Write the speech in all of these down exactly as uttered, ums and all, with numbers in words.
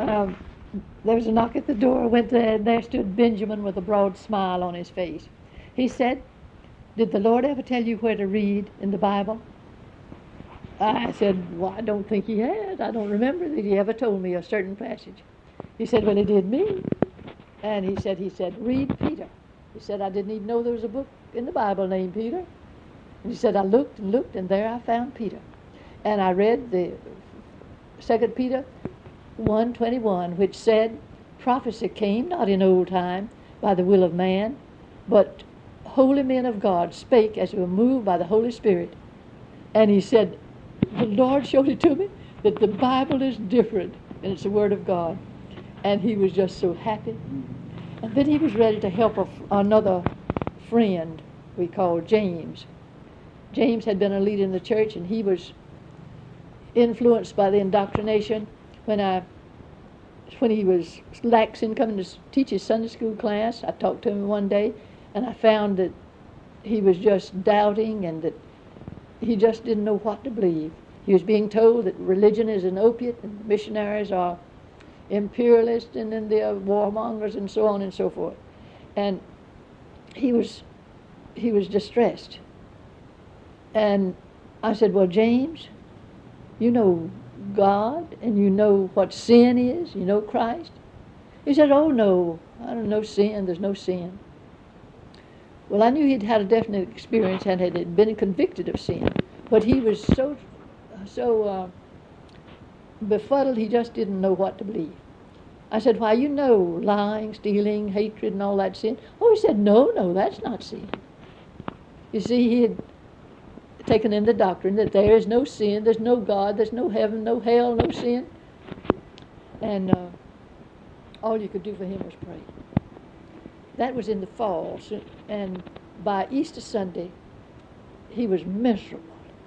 um, there was a knock at the door. I went there, and there stood Benjamin with a broad smile on his face. He said, "Did the Lord ever tell you where to read in the Bible?" I said, "Well, I don't think he has. I don't remember that he ever told me a certain passage." He said, "Well, he did me." And he said, he said, "Read Peter." He said, "I didn't even know there was a book in the Bible named Peter." And he said, "I looked and looked, and there I found Peter." And I read the Second Peter one twenty-one, which said, "Prophecy came not in old time by the will of man, but holy men of God spake as they were moved by the Holy Spirit." And he said, "The Lord showed it to me that the Bible is different, and it's the Word of God." And he was just so happy. And then he was ready to help a, another friend we called James. James had been a leader in the church, and he was influenced by the indoctrination. When I, when he was lax in coming to teach his Sunday school class, I talked to him one day, and I found that he was just doubting, and that he just didn't know what to believe. He was being told that religion is an opiate, and missionaries are imperialists, and then they're warmongers, and so on and so forth. And he was, he was distressed. And I said, "Well, James, you know God, and you know what sin is, you know Christ." He said, "Oh, no, I don't know sin, there's no sin." Well, I knew he'd had a definite experience and had been convicted of sin, but he was so, so uh, befuddled, he just didn't know what to believe. I said, "Why, you know lying, stealing, hatred, and all that sin." "Oh," he said, "no, no, that's not sin." You see, he had taken in the doctrine that there is no sin, there's no God, there's no heaven, no hell, no sin. And uh, all you could do for him was pray. That was in the fall, so, and by Easter Sunday, he was miserable.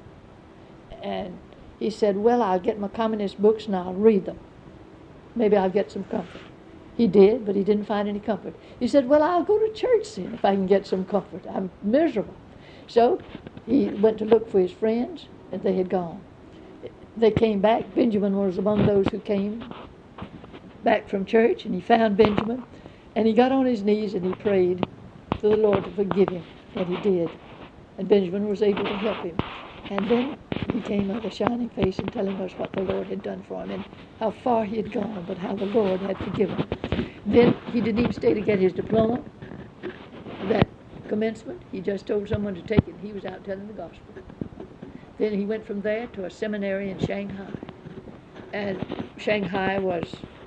And he said, "Well, I'll get my communist books and I'll read them. Maybe I'll get some comfort." He did, but he didn't find any comfort. He said, "Well, I'll go to church then if I can get some comfort. I'm miserable." So he went to look for his friends, and they had gone. They came back. Benjamin was among those who came back from church, and he found Benjamin, and he got on his knees and he prayed to the Lord to forgive him, and he did. And Benjamin was able to help him. And then he came with a shining face and telling us what the Lord had done for him and how far he had gone, but how the Lord had forgiven him. Then he didn't even stay to get his diploma, that commencement. He just told someone to take it. He was out telling the gospel. Then he went from there to a seminary in Shanghai. And Shanghai was,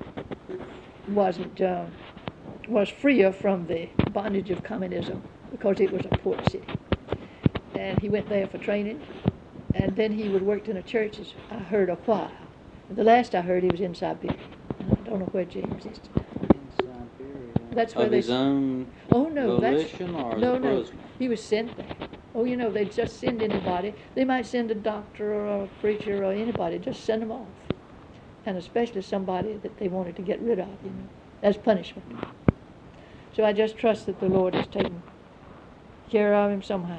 wasn't, uh, was freer from the bondage of communism because it was a port city. And he went there for training. And then he would work in a church, as I heard, a while. And the last I heard, he was in Siberia. And I don't know where James is today. In Siberia. That's where of they. His own oh no, volition that's or no, the no. president? He was sent there. Oh, you know, they'd just send anybody. They might send a doctor or a preacher or anybody. Just send them off, and especially somebody that they wanted to get rid of, you know, as punishment. So I just trust that the Lord has taken care of him somehow.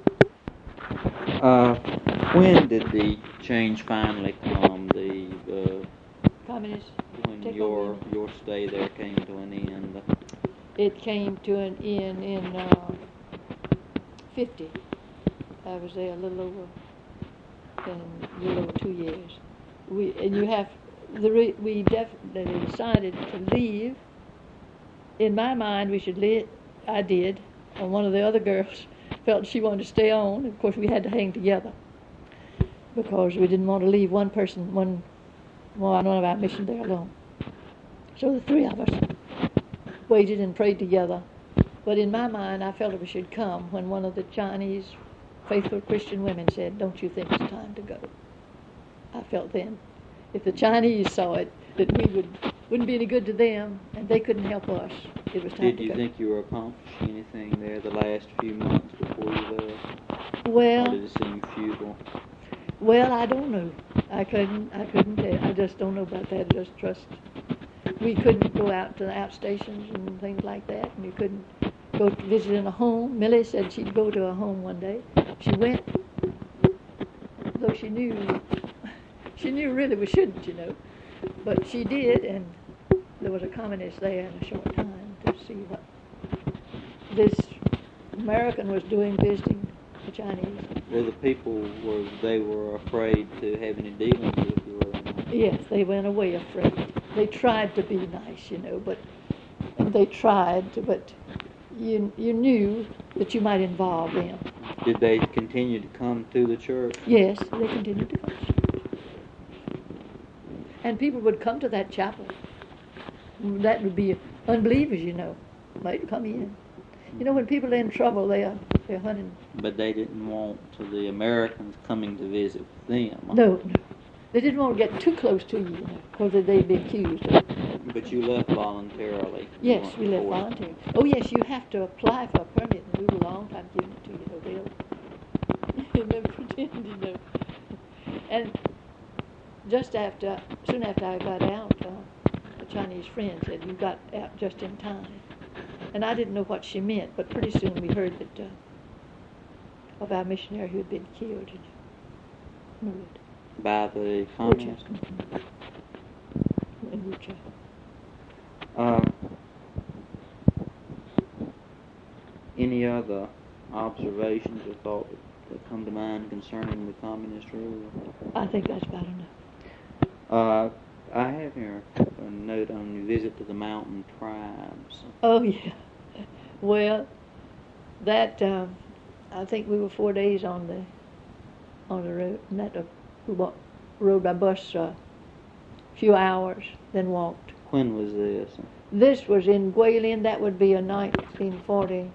Uh, when did the change finally come? The uh, Communists. when take your over. your stay there came to an end? It came to an end in uh, fifty. I was there a little over, than, a little over two years. We and you have the re, we definitely decided to leave. In my mind, we should leave. I did. And one of the other girls felt she wanted to stay on. Of course, we had to hang together because we didn't want to leave one person, one, well, one of our mission there alone. So the three of us waited and prayed together. But in my mind, I felt it should come when one of the Chinese faithful Christian women said, "Don't you think it's time to go?" I felt then, if the Chinese saw it, that we would, wouldn't be any good to them, and they couldn't help us. It was time Did to you go. think you were accomplishing anything there the last few months before you left? Well, or did it seem futile? Well, I don't know. I couldn't. I couldn't tell. I just don't know about that. I just trust. We couldn't go out to the outstations and things like that, and we couldn't go to visit in a home. Millie said she'd go to a home one day. She went, though she knew, she knew really we shouldn't, you know. But she did, and there was a communist there in a short time to see what this American was doing visiting the Chinese. Well, the people were, they were afraid to have any dealings with you, were they not? Yes, they went away afraid. They tried to be nice, you know, but they tried, to, but you you knew that you might involve them. Did they continue to come to the church? Yes, they continued to come. And people would come to that chapel. That would be unbelievers, you know. They'd come in. You know, when people are in trouble, they are they're hunting. But they didn't want to the Americans coming to visit with them. No, no. They didn't want to get too close to you, you know, because they'd be accused of. But you left voluntarily. Yes, weren't we left forced. voluntarily. Oh, yes, you have to apply for a permit, and we were a long time giving it to you, no bill. You never pretend, you know. And just after, soon after I got out, uh, a Chinese friend said, "You got out just in time." And I didn't know what she meant, but pretty soon we heard that uh, of our missionary who had been killed in Wood. By the communists. In Wuchang. Uh, any other observations or thought that, that come to mind concerning the communist rule? I think that's about enough. Uh, I have here a note on your visit to the mountain tribes. Oh, yeah. Well, that, um, I think we were four days on the on the road, and that uh, we walked, rode by bus a uh, few hours, then walked. When was this? This was in Guilin. That would be a nineteen forty.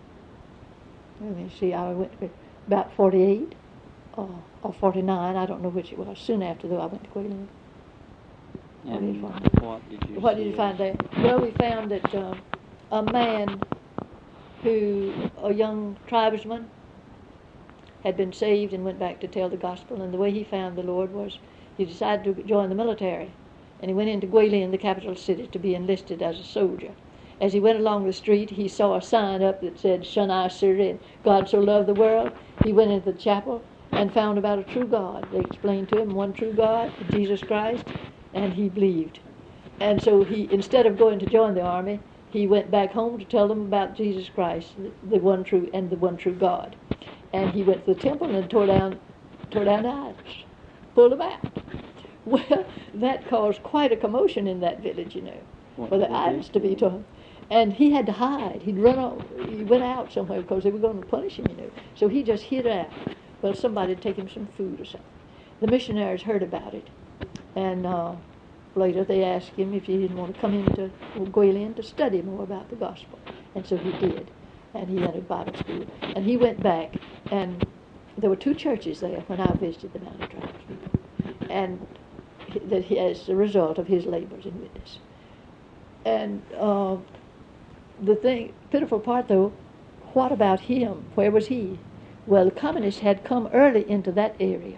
Let me see. I went to about forty-eight or, or forty-nine. I don't know which it was. Soon after, though, I went to Guilin. What did you And find? what did you What see? did you find there? Well, we found that uh, a man who, a young tribesman, had been saved and went back to tell the gospel. And the way he found the Lord was he decided to join the military. And he went into Guilin, the capital city, to be enlisted as a soldier. As he went along the street, he saw a sign up that said, Shana Siri, God so loved the world. He went into the chapel and found about a true God. They explained to him one true God, Jesus Christ, and he believed. And so he, instead of going to join the army, he went back home to tell them about Jesus Christ, the, the one true and the one true God. And he went to the temple and tore down, tore down the idols, pulled them out. Well, that caused quite a commotion in that village, you know, What for the did they idols do? to be torn. And he had to hide. He'd run out, he went out somewhere because they were going to punish him, you know. So he just hid out. Well, somebody had taken him some food or something. The missionaries heard about it. And uh, later they asked him if he didn't want to come into Guilin to study more about the gospel. And so he did. And he entered Bible school. And he went back. And there were two churches there when I visited the Mountain Tribes people. And that he, as a result of his labors in witness. And uh, the thing, pitiful part though, what about him? Where was he? Well, the communists had come early into that area,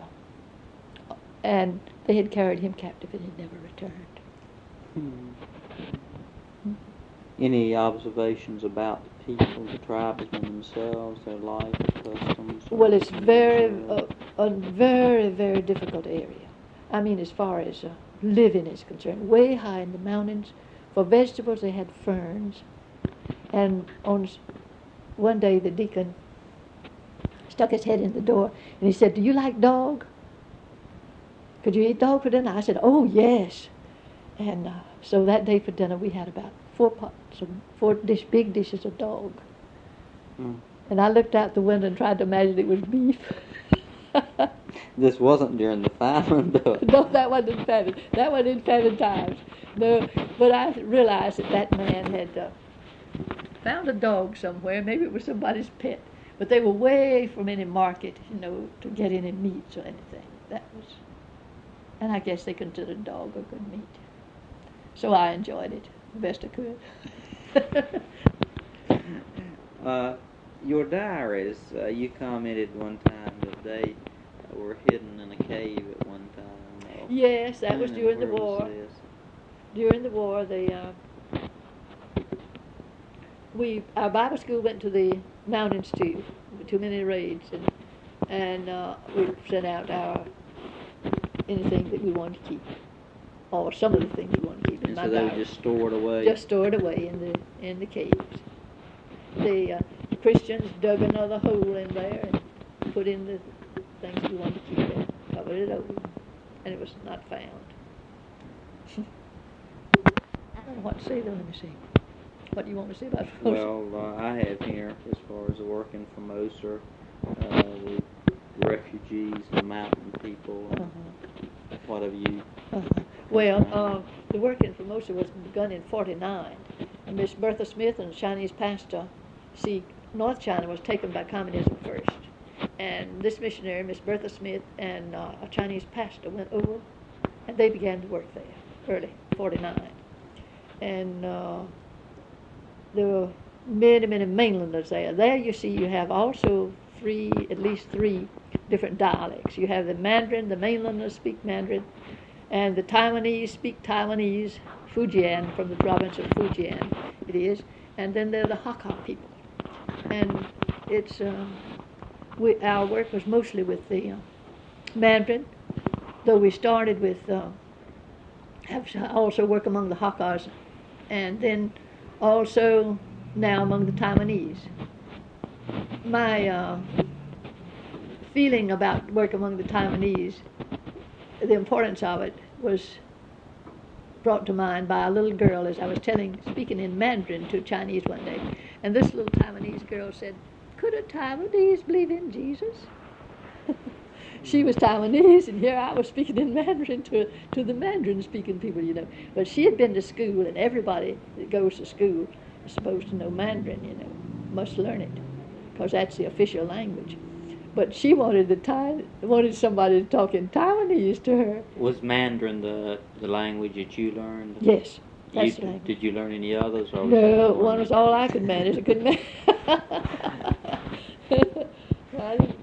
and they had carried him captive, and he never returned. Hmm. Any observations about the people, the tribesmen themselves, their life, customs? Well, it's very, uh, a very, very difficult area. I mean, as far as uh, living is concerned, way high in the mountains. For vegetables, they had ferns. And on s- one day, the deacon stuck his head in the door, and he said, "Do you like dog? Could you eat dog for dinner?" I said, "Oh, yes." And uh, so that day for dinner, we had about four pots, of, four dish, big dishes of dog. Hmm. And I looked out the window and tried to imagine it was beef. This wasn't during the famine, though. No, that wasn't in famine. That wasn't in famine times. No, but I realized that that man had uh, found a dog somewhere. Maybe it was somebody's pet. But they were way from any market, you know, to get any meats or anything. That was, and I guess they considered dog a good meat. So I enjoyed it the best I could. uh, your diaries, uh, you commented one time that they were hidden in a cave at one time. Uh, Yes, that was when and during the where was war. this? During the war, they uh, we our Bible school went to the mountains too. Too many raids, and and uh, we sent out our anything that we wanted to keep. or some of the things we want to keep in And my so they were diary. just stored away? Just stored away in the in the caves. The uh, Christians dug another hole in there and put in the things we wanted to keep there, covered it over, and it was not found. I don't know what to say though. Let me see. What do you want me to say about Formosa? Well, uh, I have here, as far as the work in Formosa, uh, the refugees, the mountain people. Uh-huh. What have you? Uh-huh. Well, uh, the work in Formosa was begun in forty-nine. And Miss Bertha Smith and a Chinese pastor, see, North China was taken by communism first. And this missionary, Miss Bertha Smith, and uh, a Chinese pastor went over, and they began to work there, early, forty-nine. And uh, there were many, many mainlanders there. There, you see, you have also three, at least three different dialects. You have the Mandarin, the mainlanders speak Mandarin, and the Taiwanese speak Taiwanese, Fujian, from the province of Fujian it is, and then there are the Hakka people. And it's, uh, we, our work was mostly with the uh, Mandarin, though we started with, uh, have also work among the Hakkas, and then also now among the Taiwanese. My uh, feeling about work among the Taiwanese, the importance of it, was brought to mind by a little girl as I was telling, speaking in Mandarin to Chinese one day. And this little Taiwanese girl said, "Could a Taiwanese believe in Jesus?" She was Taiwanese, and here I was speaking in Mandarin to, to the Mandarin-speaking people, you know. But she had been to school, and everybody that goes to school is supposed to know Mandarin, you know, must learn it, because that's the official language. But she wanted the Thai, wanted somebody to talk in Taiwanese to her. Was Mandarin the the language that you learned? Yes, You, that's the language. did you learn any others? Or was No, that the one was all I could manage. I couldn't manage. I didn't-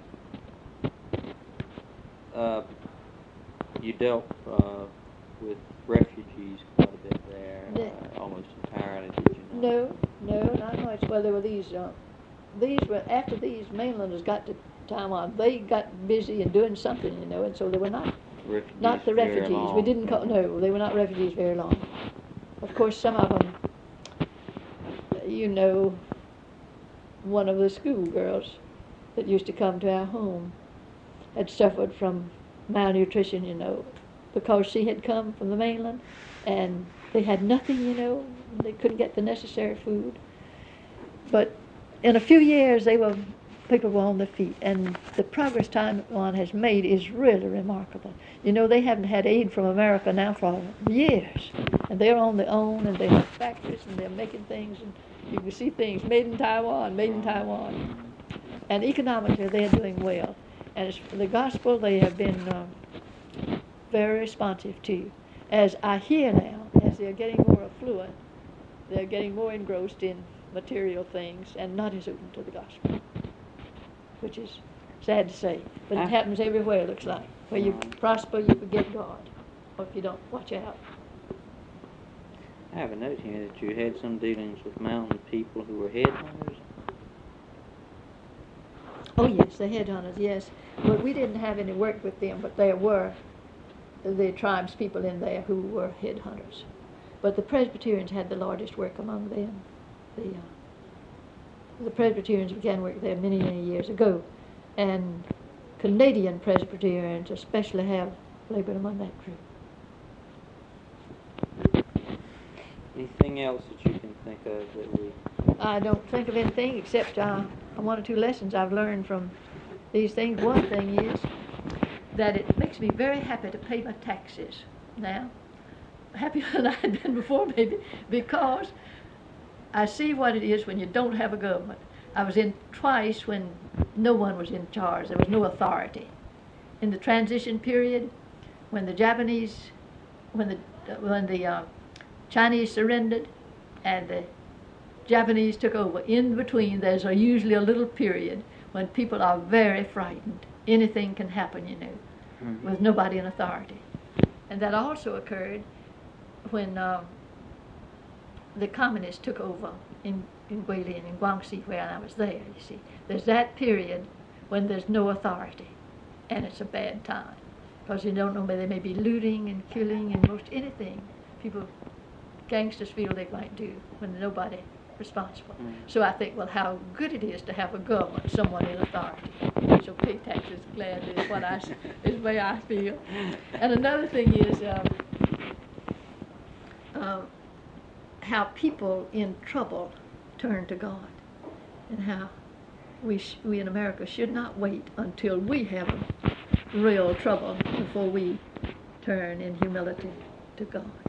Uh, you dealt uh, with refugees quite a bit there, uh, almost entirely, did you not? No, no, not much. Well, there were these, uh, these were, after these mainlanders got to Taiwan, they got busy in doing something, you know, and so they were not, Refugees not the very refugees. long. We didn't call, no, they were not refugees very long. Of course, some of them, you know, one of the schoolgirls that used to come to our home had suffered from malnutrition, you know, because she had come from the mainland and they had nothing, you know, they couldn't get the necessary food. But in a few years, they were, people were on their feet, and the progress Taiwan has made is really remarkable. You know, they haven't had aid from America now for years, and they're on their own, and they have factories, and they're making things, and you can see things made in Taiwan, made in Taiwan. And economically, they're doing well. And as for the gospel, they have been uh, very responsive to. As I hear now, as they're getting more affluent, they're getting more engrossed in material things and not as open to the gospel, which is sad to say. But it happens everywhere, it looks like. Where you prosper, you forget God, or if you don't watch out. I have a note here that you had some dealings with mountain people who were headhunters. Oh, yes, the headhunters, yes. But we didn't have any work with them, but there were the tribes people in there who were headhunters. But the Presbyterians had the largest work among them. The, uh, the Presbyterians began work there many, many years ago. And Canadian Presbyterians especially have labored among that group. Anything else that you can think of that we... I don't think of anything except uh, one or two lessons I've learned from these things. One thing is that it makes me very happy to pay my taxes now. Happier than I had been before, maybe, because I see what it is when you don't have a government. I was in twice when no one was in charge. There was no authority. In the transition period, when the Japanese, when the, when the uh, Chinese surrendered and the Japanese took over. In between, there's a, usually a little period when people are very frightened. Anything can happen, you know, mm-hmm. with nobody in authority. And that also occurred when uh, the communists took over in, in Guilin and in Guangxi, where I was there, you see. There's that period when there's no authority, and it's a bad time. because you don't know, they may be looting and killing and most anything people, gangsters feel they might do when there's nobody responsible. Mm. So I think, well, how good it is to have a government, someone in authority. So pay taxes gladly is what I, is the way I feel. And another thing is um, uh, how people in trouble turn to God, and how we, sh- we in America should not wait until we have real trouble before we turn in humility to God.